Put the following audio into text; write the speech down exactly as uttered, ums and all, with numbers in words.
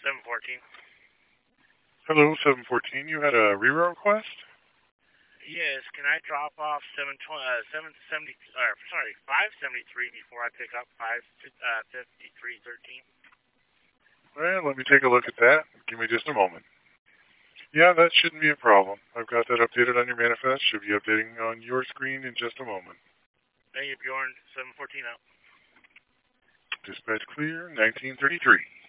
seven fourteen. Hello, seven fourteen. You had a reroute request? Yes, can I drop off seven twenty, uh, seven seventy, or sorry, five seventy-three before I pick up five fifty-three thirteen? Well, let me take a look at that. Give me just a moment. Yeah, that shouldn't be a problem. I've got that updated on your manifest. Should be updating on your screen in just a moment. Thank you, Bjorn. seven fourteen out. Dispatch clear, nineteen thirty-three.